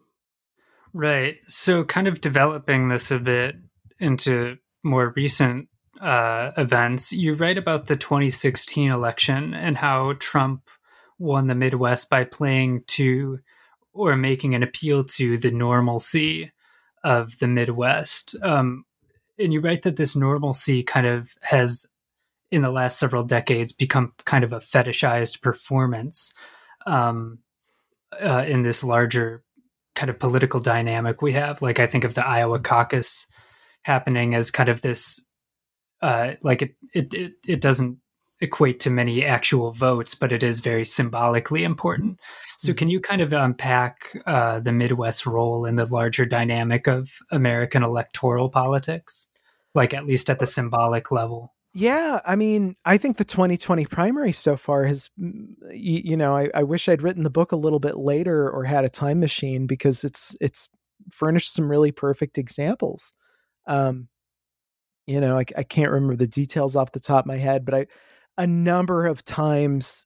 Right. So kind of developing this a bit into more recent uh, events, you write about the twenty sixteen election and how Trump won the Midwest by playing to, or making an appeal to, the normalcy of the Midwest. Um, and you write that this normalcy kind of has, in the last several decades, become kind of a fetishized performance um, uh, in this larger kind of political dynamic we have. Like, I think of the Iowa caucus happening as kind of this, uh, like it, it, it, it doesn't equate to many actual votes, but it is very symbolically important. So can you kind of unpack uh, the Midwest role in the larger dynamic of American electoral politics, like at least at the symbolic level? Yeah, I mean, I think the twenty twenty primary so far has, you, you know, I, I wish I'd written the book a little bit later or had a time machine, because it's it's furnished some really perfect examples. Um, you know, I, I can't remember the details off the top of my head, but I, a number of times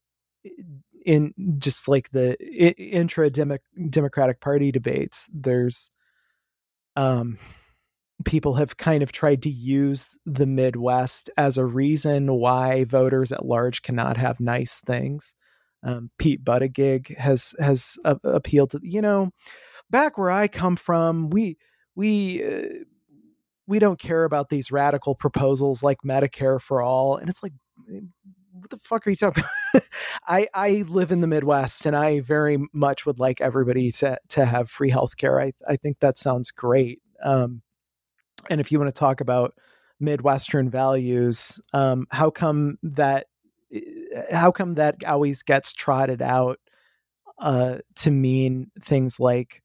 in just like the intra Democratic Party debates, there's, um, people have kind of tried to use the Midwest as a reason why voters at large cannot have nice things. Um, Pete Buttigieg has has uh, appealed to, you know, back where I come from, we we uh, we don't care about these radical proposals like Medicare for all, and it's like, what the fuck are you talking about? I I live in the Midwest, and I very much would like everybody to to have free healthcare. I I think that sounds great. Um, And if you want to talk about Midwestern values, um, how come that how come that always gets trotted out uh, to mean things like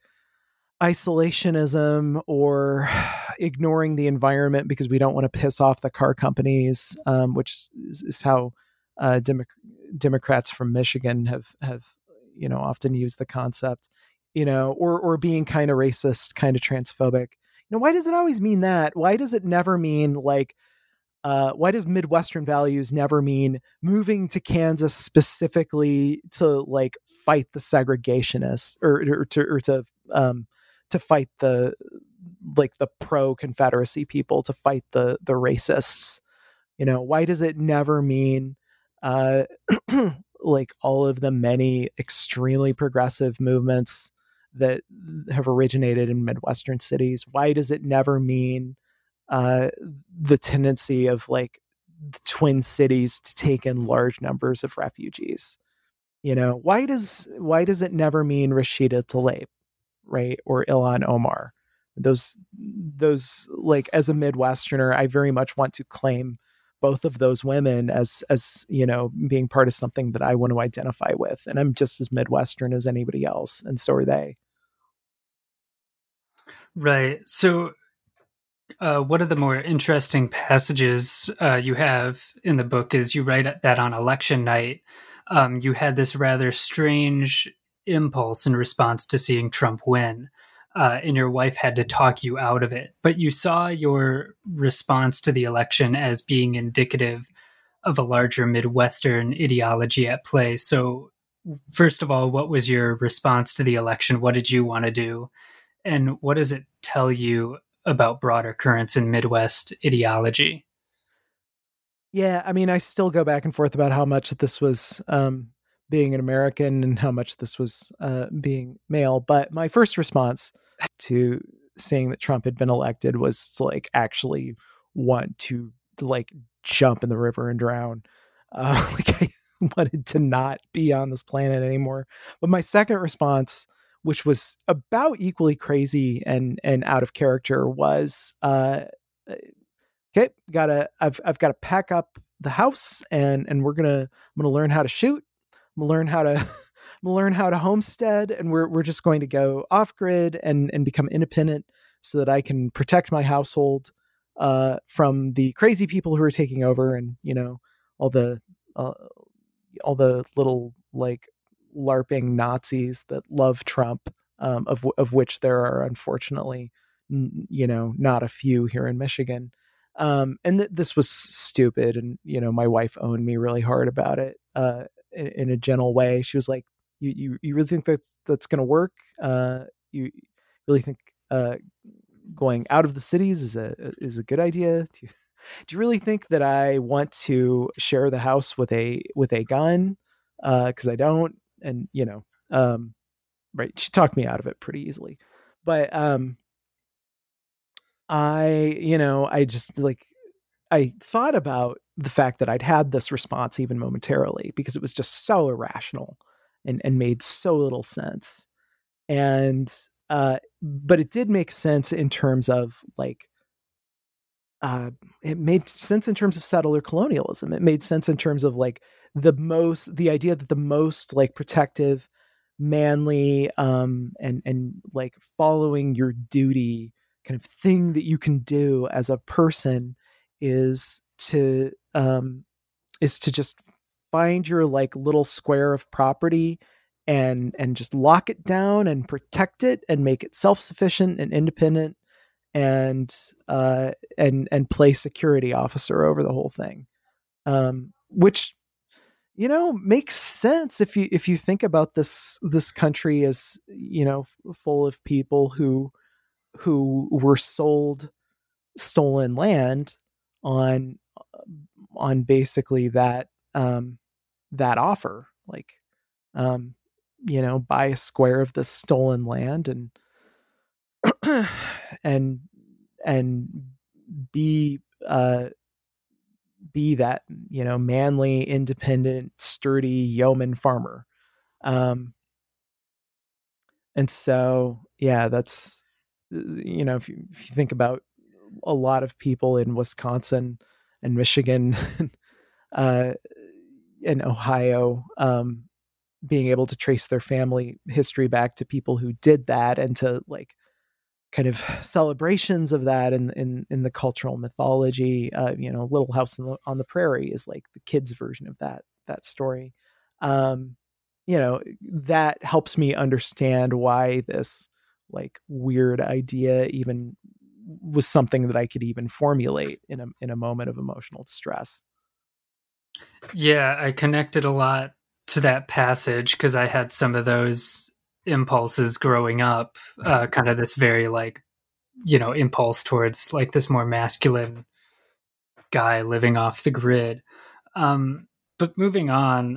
isolationism or ignoring the environment because we don't want to piss off the car companies, um, which is, is how uh, Demo- Democrats from Michigan have have you know often used the concept, you know, or or being kind of racist, kind of transphobic. You know, why does it always mean that? Why does it never mean like, uh, why does Midwestern values never mean moving to Kansas specifically to like fight the segregationists or, or to, or to, um, to fight the, like the pro Confederacy people, to fight the, the racists? You know, why does it never mean, uh, like all of the many extremely progressive movements that have originated in Midwestern cities? Why does it never mean uh, the tendency of like the Twin Cities to take in large numbers of refugees? You know, why does why does it never mean Rashida Tlaib, right, or Ilhan Omar? Those those like as a Midwesterner, I very much want to claim both of those women as as you know being part of something that I want to identify with, and I'm just as Midwestern as anybody else, and so are they. Right. So, uh, one of the more interesting passages uh, you have in the book is you write that on election night, um, you had this rather strange impulse in response to seeing Trump win. Uh, and your wife had to talk you out of it. But you saw your response to the election as being indicative of a larger Midwestern ideology at play. So, first of all, what was your response to the election? What did you want to do? And what does it tell you about broader currents in Midwest ideology? Yeah, I mean, I still go back and forth about how much this was um, being an American and how much this was uh, being male. But my first response to seeing that Trump had been elected was to like actually want to like jump in the river and drown. Uh, like I wanted to not be on this planet anymore. But my second response, which was about equally crazy and and out of character, was uh, okay, gotta I've I've got to pack up the house and and we're gonna I'm gonna learn how to shoot. I'm gonna learn how to I'm gonna learn how to homestead, and we're we're just going to go off grid and and become independent so that I can protect my household uh, from the crazy people who are taking over, and you know all the uh, all the little like LARPing Nazis that love Trump, um, of of which there are unfortunately n- you know not a few here in Michigan. Um, and th- this was stupid, and you know my wife owned me really hard about it uh, in, in a gentle way. She was like, "You you you really think that's that's going to work? Uh, you really think uh, going out of the cities is a is a good idea? Do you, do you really think that I want to share the house with a with a gun? Because uh, I don't." And you know, um, right? She talked me out of it pretty easily, but um, I you know I just like I thought about the fact that I'd had this response even momentarily because it was just so irrational and and made so little sense. And uh, but it did make sense in terms of like uh, it made sense in terms of settler colonialism. It made sense in terms of like the most the idea that the most like protective, manly, um, and and like following your duty kind of thing that you can do as a person is to um, is to just find your like little square of property and and just lock it down and protect it and make it self-sufficient and independent and uh, and and play security officer over the whole thing, um, which you know makes sense if you if you think about this this country as you know full of people who who were sold stolen land on on basically that um, that offer, like um, you know buy a square of this stolen land and and and be uh, be that you know manly, independent, sturdy yeoman farmer. Um, and so yeah, that's you know if you, if you think about a lot of people in Wisconsin and Michigan uh, and Ohio, um, being able to trace their family history back to people who did that and to like kind of celebrations of that in in, in the cultural mythology. Uh, you know, Little House on the, on the Prairie is like the kids' version of that that story. Um, you know, that helps me understand why this like weird idea even was something that I could even formulate in a in a moment of emotional distress. Yeah, I connected a lot to that passage because I had some of those impulses growing up, uh, kind of this very like, you know, impulse towards like this more masculine guy living off the grid. Um, but moving on,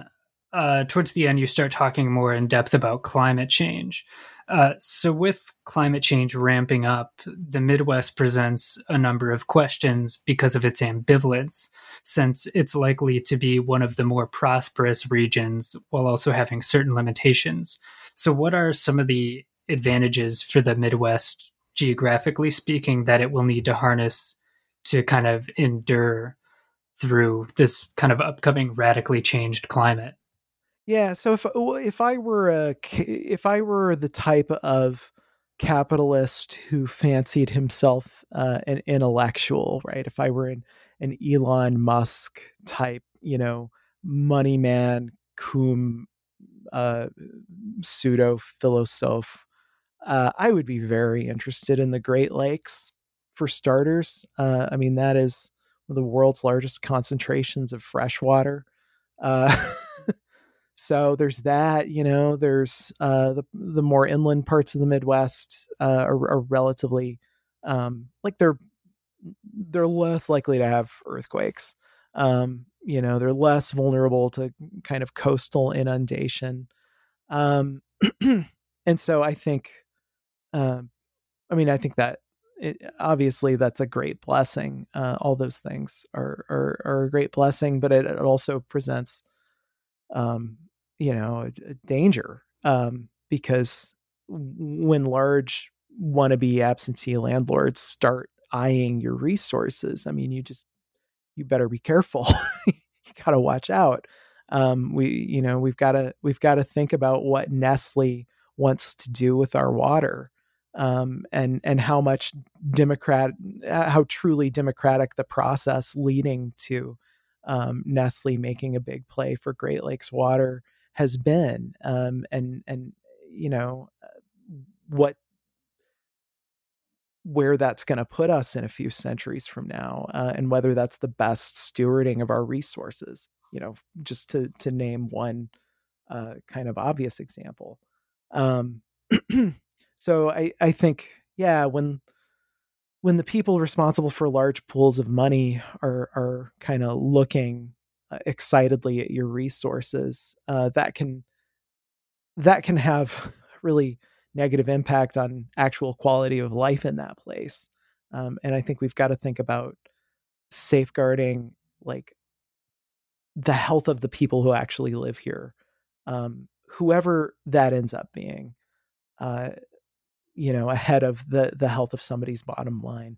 uh, towards the end, you start talking more in depth about climate change. Uh, so, with climate change ramping up, the Midwest presents a number of questions because of its ambivalence, since it's likely to be one of the more prosperous regions while also having certain limitations. So, what are some of the advantages for the Midwest, geographically speaking, that it will need to harness to kind of endure through this kind of upcoming radically changed climate? Yeah, so if if I were a if I were the type of capitalist who fancied himself uh, an intellectual, right? If I were an an Elon Musk type, you know, money man, cum uh, pseudo philosophe, uh, I would be very interested in the Great Lakes for starters. Uh, I mean, that is one of the world's largest concentrations of fresh water. Uh, So there's that, you know, there's uh, the the more inland parts of the Midwest uh, are, are relatively um, like they're they're less likely to have earthquakes. Um, you know, they're less vulnerable to kind of coastal inundation. Um, and so I think, uh, I mean, I think that it, obviously that's a great blessing. Uh, all those things are, are are a great blessing, but it, it also presents um, you know, a, a danger um, because when large wannabe absentee landlords start eyeing your resources, I mean, you just you better be careful. You got to watch out. Um, we, you know, we've got to we've got to think about what Nestle wants to do with our water, um, and and how much democrat, how truly democratic the process leading to um, Nestle making a big play for Great Lakes water has been, um, and and you know what where that's going to put us in a few centuries from now, uh, and whether that's the best stewarding of our resources. You know, just to to name one uh, kind of obvious example. Um, so I I think yeah when when the people responsible for large pools of money are are kind of looking uh, excitedly at your resources, uh, that can that can have really negative impact on actual quality of life in that place. Um, and I think we've got to think about safeguarding like the health of the people who actually live here, um, whoever that ends up being, uh, you know, ahead of the the health of somebody's bottom line.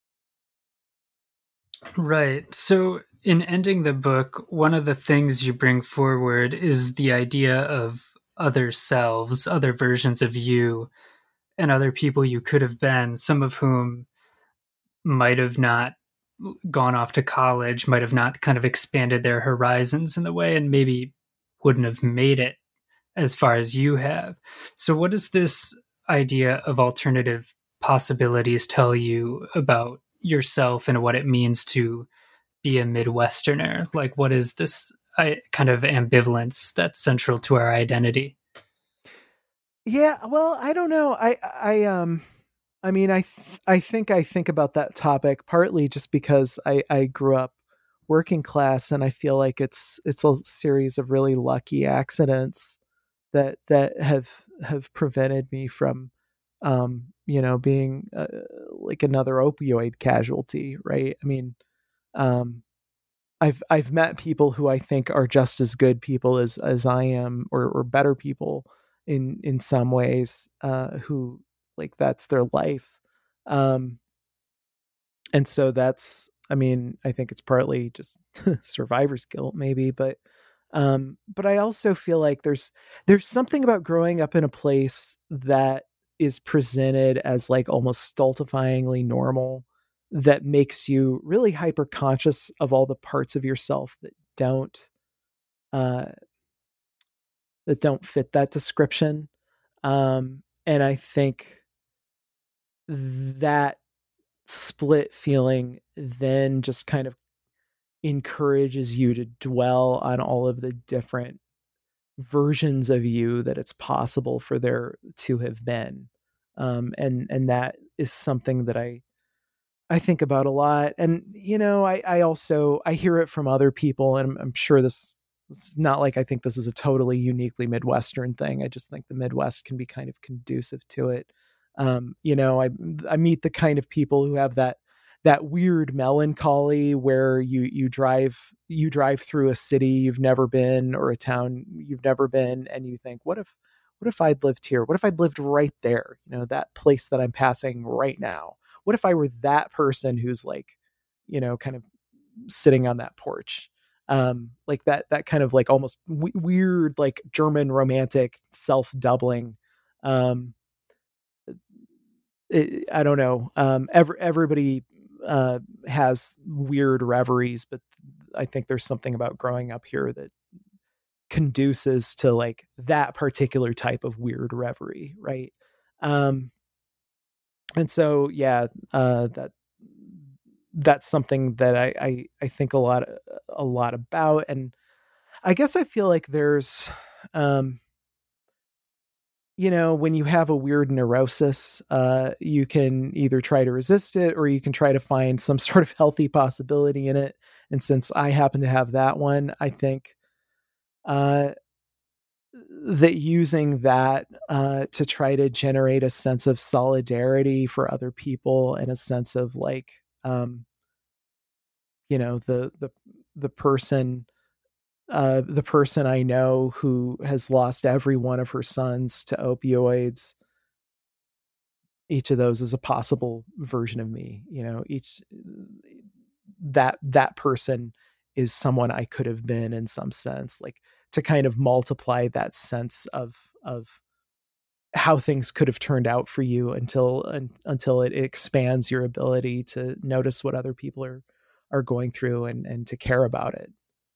Right. So, in ending the book, one of the things you bring forward is the idea of other selves, other versions of you, and other people you could have been, some of whom might have not gone off to college, might have not kind of expanded their horizons in the way, and maybe wouldn't have made it as far as you have. So, what does this idea of alternative possibilities tell you about yourself and what it means to be a Midwesterner? Like, what is this I, kind of ambivalence that's central to our identity? Yeah, well, I don't know. I I um I mean, I th- I think I think about that topic partly just because I I grew up working class, and I feel like it's it's a series of really lucky accidents that that have have prevented me from um you know being uh, like another opioid casualty, right? I mean, um I've I've met people who I think are just as good people as as I am, or or better people in in some ways, uh, who like that's their life, um, and so that's. I mean, I think it's partly just survivor's guilt, maybe, but um, but I also feel like there's there's something about growing up in a place that is presented as like almost stultifyingly normal that makes you really hyper conscious of all the parts of yourself that don't uh, that don't fit that description. Um, and I think that split feeling then just kind of encourages you to dwell on all of the different versions of you that it's possible for there to have been. Um, and and that is something that I I think about a lot. And you know, I I also I hear it from other people, and I'm, I'm sure this it's not like I think this is a totally uniquely Midwestern thing. I just think the Midwest can be kind of conducive to it. Um, you know, I I meet the kind of people who have that that weird melancholy where you you drive you drive through a city you've never been or a town you've never been, and you think, what if what if I'd lived here? What if I'd lived right there? You know, that place that I'm passing right now. What if I were that person who's like, you know, kind of sitting on that porch? Um, like that that kind of like almost w- weird, like German romantic self-doubling. Um, it, I don't know. Um, every, everybody uh, has weird reveries, but I think there's something about growing up here that conduces to like that particular type of weird reverie, right? Um, and so, yeah, uh, that that's something that I, I I think a lot a lot about, and I guess I feel like there's, um, you know, when you have a weird neurosis, uh, you can either try to resist it or you can try to find some sort of healthy possibility in it. And since I happen to have that one, I think uh, that using that uh, to try to generate a sense of solidarity for other people and a sense of like, um, you know, the the the person uh, the person I know who has lost every one of her sons to opioids. Each of those is a possible version of me. You know, each that that person is someone I could have been in some sense. Like to kind of multiply that sense of of how things could have turned out for you until un, until it expands your ability to notice what other people are are going through and and to care about it.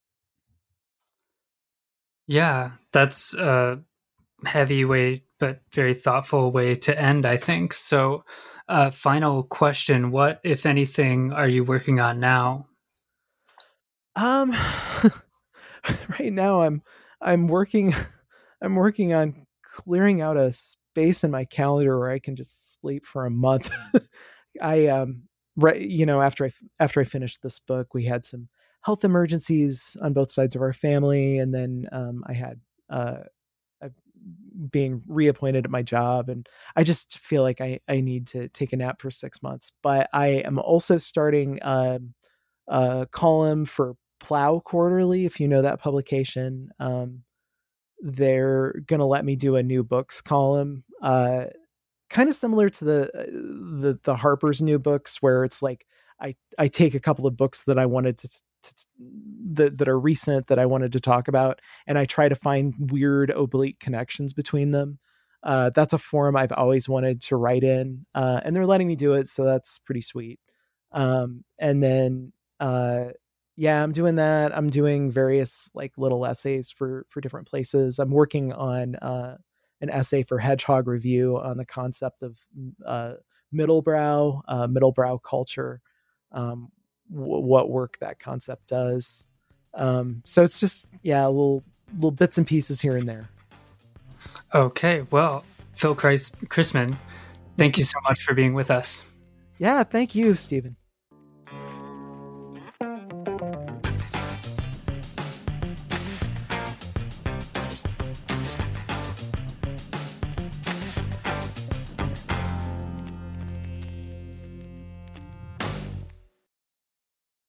Yeah, that's a heavy way, but very thoughtful way to end, I think. So, uh, final question: what, if anything, are you working on now? Um, right now I'm I'm working I'm working on clearing out a space in my calendar where I can just sleep for a month. I um right you know after I after I finished this book, we had some health emergencies on both sides of our family, and then um, I had uh, I, being reappointed at my job, and I just feel like I I need to take a nap for six months. But I am also starting um, a column for Plow Quarterly, if you know that publication. Um, they're going to let me do a new books column, uh, kind of similar to the, the, the Harper's new books, where it's like, I, I take a couple of books that I wanted to, to, that, that are recent that I wanted to talk about, and I try to find weird oblique connections between them. Uh, that's a forum I've always wanted to write in, uh, and they're letting me do it. So that's pretty sweet. Um, and then, uh, yeah, I'm doing that. I'm doing various like little essays for, for different places. I'm working on, uh, an essay for Hedgehog Review on the concept of, uh, middlebrow, uh, middlebrow culture, um, w- what work that concept does. Um, so it's just, yeah, little, little bits and pieces here and there. Okay. Well, Phil Christ- Chrisman, thank you so much for being with us. Yeah. Thank you, Stephen.